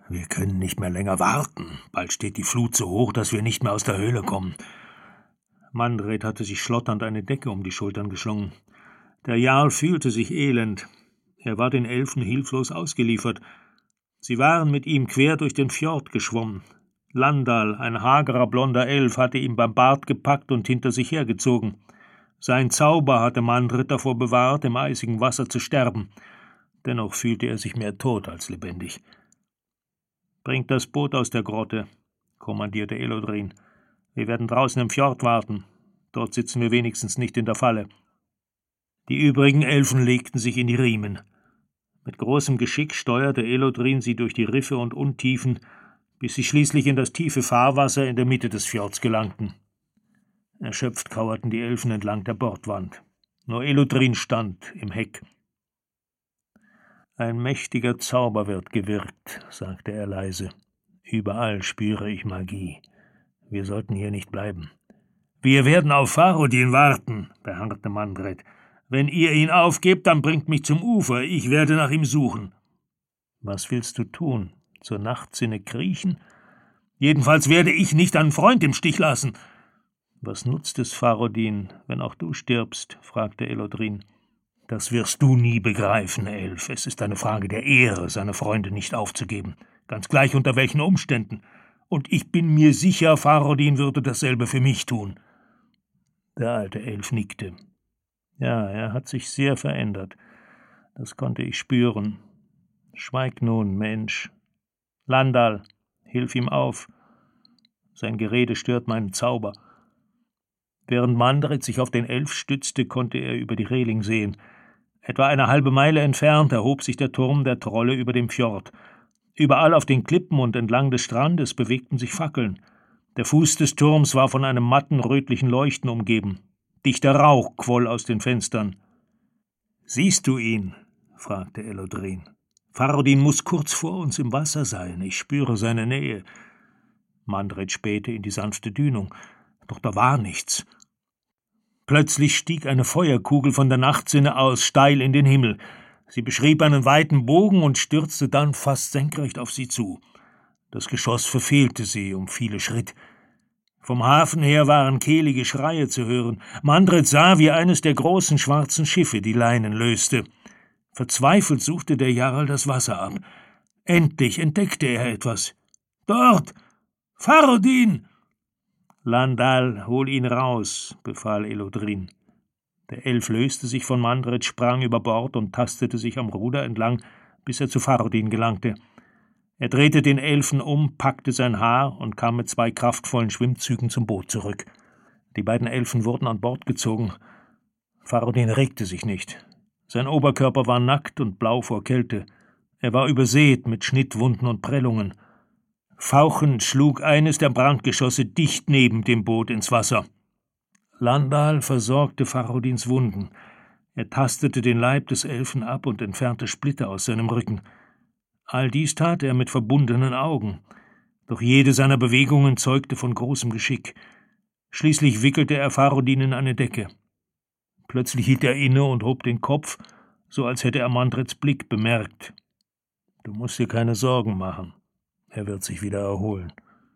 Wir können nicht mehr länger warten. Bald steht die Flut so hoch, dass wir nicht mehr aus der Höhle kommen. Mandred hatte sich schlotternd eine Decke um die Schultern geschlungen. Der Jarl fühlte sich elend. Er war den Elfen hilflos ausgeliefert. Sie waren mit ihm quer durch den Fjord geschwommen. Landal, ein hagerer blonder Elf, hatte ihn beim Bart gepackt und hinter sich hergezogen. Sein Zauber hatte Mandred davor bewahrt, im eisigen Wasser zu sterben. Dennoch fühlte er sich mehr tot als lebendig. »Bringt das Boot aus der Grotte«, kommandierte Elodrin. »Wir werden draußen im Fjord warten. Dort sitzen wir wenigstens nicht in der Falle.« Die übrigen Elfen legten sich in die Riemen. Mit großem Geschick steuerte Elodrin sie durch die Riffe und Untiefen, bis sie schließlich in das tiefe Fahrwasser in der Mitte des Fjords gelangten. Erschöpft kauerten die Elfen entlang der Bordwand. Nur Elodrin stand im Heck. »Ein mächtiger Zauber wird gewirkt«, sagte er leise. »Überall spüre ich Magie. Wir sollten hier nicht bleiben.« »Wir werden auf Farodin warten«, beharrte Mandred. »Wenn ihr ihn aufgebt, dann bringt mich zum Ufer. Ich werde nach ihm suchen.« »Was willst du tun? Zur Nachtsinne kriechen? Jedenfalls werde ich nicht einen Freund im Stich lassen.« »Was nutzt es Farodin, wenn auch du stirbst?« fragte Elodrin. »Das wirst du nie begreifen, Elf. Es ist eine Frage der Ehre, seine Freunde nicht aufzugeben. Ganz gleich unter welchen Umständen. Und ich bin mir sicher, Farodin würde dasselbe für mich tun.« Der alte Elf nickte. »Ja, er hat sich sehr verändert. Das konnte ich spüren. Schweig nun, Mensch. Landal, hilf ihm auf. Sein Gerede stört meinen Zauber.« Während Mandred sich auf den Elf stützte, konnte er über die Reling sehen. Etwa eine halbe Meile entfernt erhob sich der Turm der Trolle über dem Fjord. Überall auf den Klippen und entlang des Strandes bewegten sich Fackeln. Der Fuß des Turms war von einem matten, rötlichen Leuchten umgeben. Dichter Rauch quoll aus den Fenstern. »Siehst du ihn?« fragte Elodrin. »Farodin muß kurz vor uns im Wasser sein. Ich spüre seine Nähe.« Mandred spähte in die sanfte Dünung. Doch da war nichts. Plötzlich stieg eine Feuerkugel von der Nachtsinne aus, steil in den Himmel. Sie beschrieb einen weiten Bogen und stürzte dann fast senkrecht auf sie zu. Das Geschoss verfehlte sie um viele Schritt. Vom Hafen her waren kehlige Schreie zu hören. Mandred sah, wie eines der großen schwarzen Schiffe die Leinen löste. Verzweifelt suchte der Jarl das Wasser ab. Endlich entdeckte er etwas. »Dort! Farodin!« »Landal, hol ihn raus«, befahl Elodrin. Der Elf löste sich von Mandred, sprang über Bord und tastete sich am Ruder entlang, bis er zu Farodin gelangte. Er drehte den Elfen um, packte sein Haar und kam mit 2 kraftvollen Schwimmzügen zum Boot zurück. Die beiden Elfen wurden an Bord gezogen. Farodin regte sich nicht. Sein Oberkörper war nackt und blau vor Kälte. Er war übersät mit Schnittwunden und Prellungen. Fauchend schlug eines der Brandgeschosse dicht neben dem Boot ins Wasser. Landal versorgte Farodins Wunden. Er tastete den Leib des Elfen ab und entfernte Splitter aus seinem Rücken. All dies tat er mit verbundenen Augen. Doch jede seiner Bewegungen zeugte von großem Geschick. Schließlich wickelte er Farodin in eine Decke. Plötzlich hielt er inne und hob den Kopf, so als hätte er Mandreds Blick bemerkt. »Du musst dir keine Sorgen machen. Er wird sich wieder erholen.«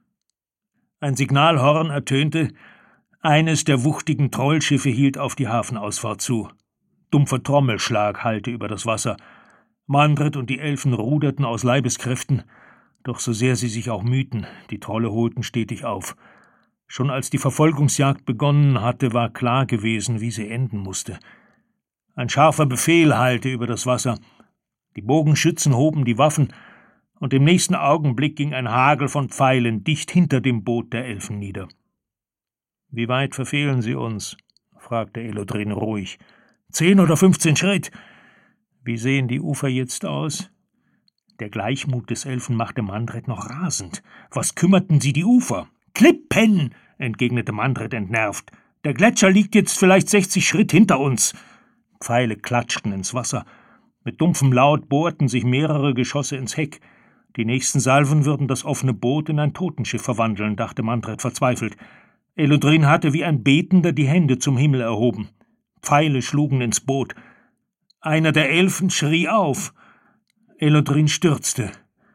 Ein Signalhorn ertönte. Eines der wuchtigen Trollschiffe hielt auf die Hafenausfahrt zu. Dumpfer Trommelschlag hallte über das Wasser. Mandred und die Elfen ruderten aus Leibeskräften, doch so sehr sie sich auch mühten, die Trolle holten stetig auf. Schon als die Verfolgungsjagd begonnen hatte, war klar gewesen, wie sie enden musste. Ein scharfer Befehl hallte über das Wasser. Die Bogenschützen hoben die Waffen, und im nächsten Augenblick ging ein Hagel von Pfeilen dicht hinter dem Boot der Elfen nieder. »Wie weit verfehlen sie uns?« fragte Elodrin ruhig. 10 oder 15 Schritt.« »Wie sehen die Ufer jetzt aus?« Der Gleichmut des Elfen machte Mandred noch rasend. »Was kümmerten sie die Ufer?« »Klippen«, entgegnete Mandred entnervt. »Der Gletscher liegt jetzt vielleicht 60 Schritt hinter uns.« Pfeile klatschten ins Wasser. Mit dumpfem Laut bohrten sich mehrere Geschosse ins Heck. Die nächsten Salven würden das offene Boot in ein Totenschiff verwandeln, dachte Mandred verzweifelt. Elodrin hatte wie ein Betender die Hände zum Himmel erhoben. Pfeile schlugen ins Boot. Einer der Elfen schrie auf. Elodrin stürzte.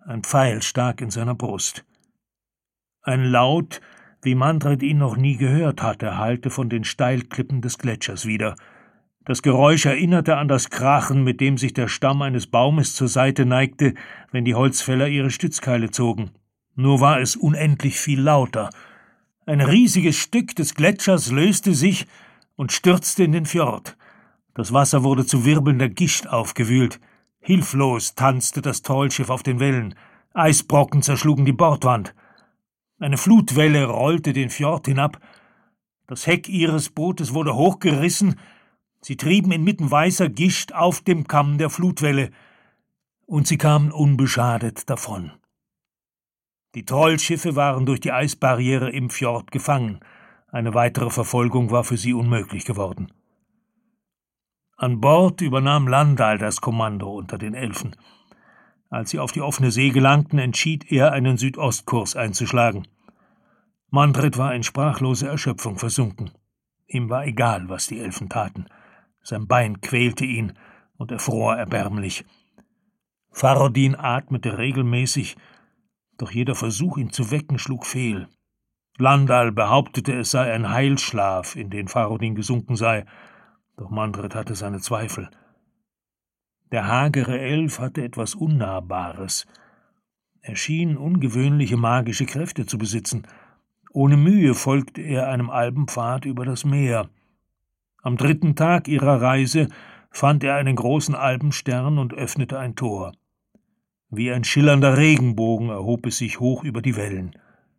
Ein Pfeil stak in seiner Brust. Ein Laut, wie Mandred ihn noch nie gehört hatte, hallte von den Steilklippen des Gletschers wieder. Das Geräusch erinnerte an das Krachen, mit dem sich der Stamm eines Baumes zur Seite neigte, wenn die Holzfäller ihre Stützkeile zogen. Nur war es unendlich viel lauter. Ein riesiges Stück des Gletschers löste sich und stürzte in den Fjord. Das Wasser wurde zu wirbelnder Gischt aufgewühlt. Hilflos tanzte das Trollschiff auf den Wellen. Eisbrocken zerschlugen die Bordwand. Eine Flutwelle rollte den Fjord hinab. Das Heck ihres Bootes wurde hochgerissen. Sie trieben inmitten weißer Gischt auf dem Kamm der Flutwelle, und sie kamen unbeschadet davon. Die Trollschiffe waren durch die Eisbarriere im Fjord gefangen. Eine weitere Verfolgung war für sie unmöglich geworden. An Bord übernahm Landal das Kommando unter den Elfen. Als sie auf die offene See gelangten, entschied er, einen Südostkurs einzuschlagen. Mandred war in sprachlose Erschöpfung versunken. Ihm war egal, was die Elfen taten. Sein Bein quälte ihn, und er fror erbärmlich. Farodin atmete regelmäßig, doch jeder Versuch, ihn zu wecken, schlug fehl. Landal behauptete, es sei ein Heilschlaf, in den Farodin gesunken sei, doch Mandred hatte seine Zweifel. Der hagere Elf hatte etwas Unnahbares. Er schien ungewöhnliche magische Kräfte zu besitzen. Ohne Mühe folgte er einem Alpenpfad über das Meer. Am 3. Tag ihrer Reise fand er einen großen Alpenstern und öffnete ein Tor. Wie ein schillernder Regenbogen erhob es sich hoch über die Wellen.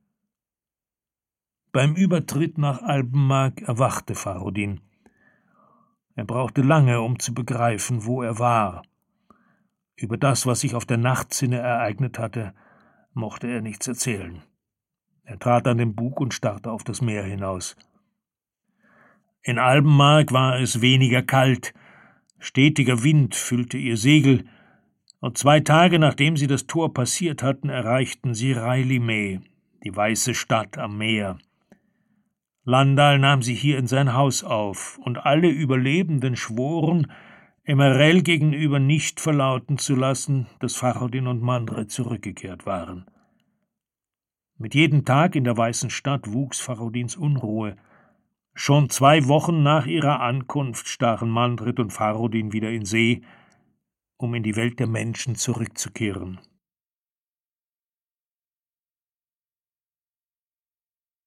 Beim Übertritt nach Alpenmark erwachte Farodin. Er brauchte lange, um zu begreifen, wo er war. Über das, was sich auf der Nachtzinne ereignet hatte, mochte er nichts erzählen. Er trat an den Bug und starrte auf das Meer hinaus. In Alpenmark war es weniger kalt, stetiger Wind füllte ihr Segel, und 2 Tage nachdem sie das Tor passiert hatten, erreichten sie Railimeh, die weiße Stadt am Meer. Landal nahm sie hier in sein Haus auf, und alle Überlebenden schworen, Emerel gegenüber nicht verlauten zu lassen, dass Farodin und Mandred zurückgekehrt waren. Mit jedem Tag in der weißen Stadt wuchs Farodins Unruhe. Schon 2 Wochen nach ihrer Ankunft stachen Mandred und Farodin wieder in See, um in die Welt der Menschen zurückzukehren.